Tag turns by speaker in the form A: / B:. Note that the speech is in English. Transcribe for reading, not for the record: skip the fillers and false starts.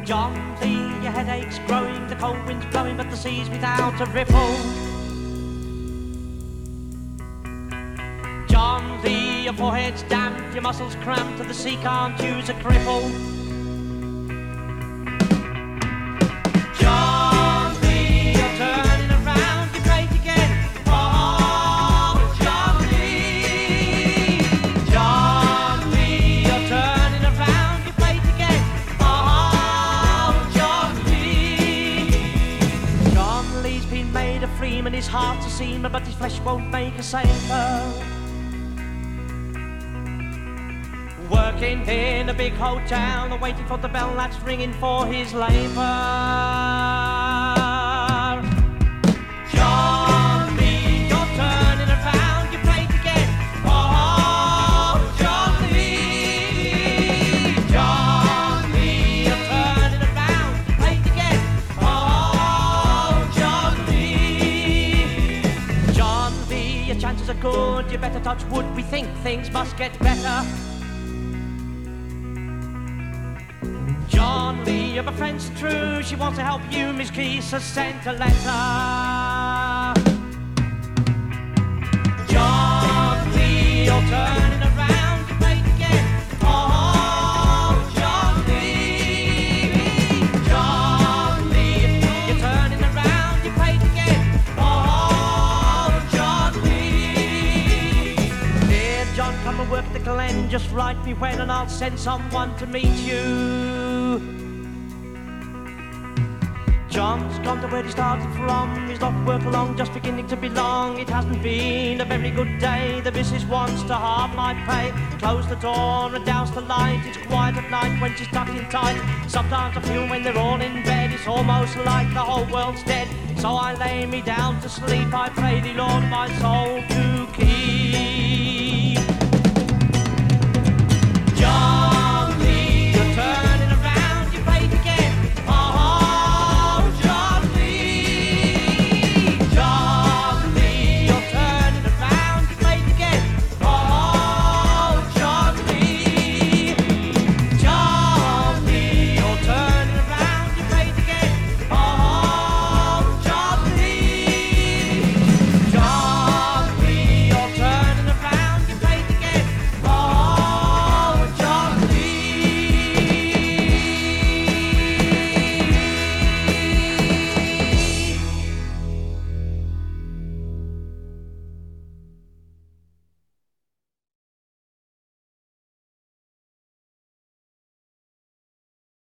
A: John Lee, your headache's growing, the cold wind's blowing, but the sea's without a ripple. John Lee, your forehead's damp, your muscles cramped, and the sea can't use a cripple. John Lee, you're turning around, you're great again. Oh, John Lee. John Lee, you're turning around, you're great again. Oh, John Lee. John Lee's been made a freeman, his heart's a seaman, but his flesh won't make a sailor. Working in a big hotel and waiting for the bell that's ringing for his labour. John Lee, you're turning around, you're great again. Oh, John Lee. John Lee, you're turning around, you're great again. Oh, John Lee. John Lee, your chances are good, you better touch wood, we think things must get better. John Lee, your friend's true, she wants to help you, Miss Keys has sent a letter. John Lee, you're turning around, you're great again. Oh, John Lee. John Lee, you're turning around, you're great again. Oh, John Lee. Dear John, come and work the Glen, just write me when and I'll send someone to meet you. John's gone to where he started from. He's not work along, just beginning to belong. It hasn't been a very good day. The missus wants to halve my pay. Close the door and douse the light. It's quiet at night when she's tucked in tight. Sometimes I feel when they're all in bed, it's almost like the whole world's dead. So I lay me down to sleep. I pray the Lord my soul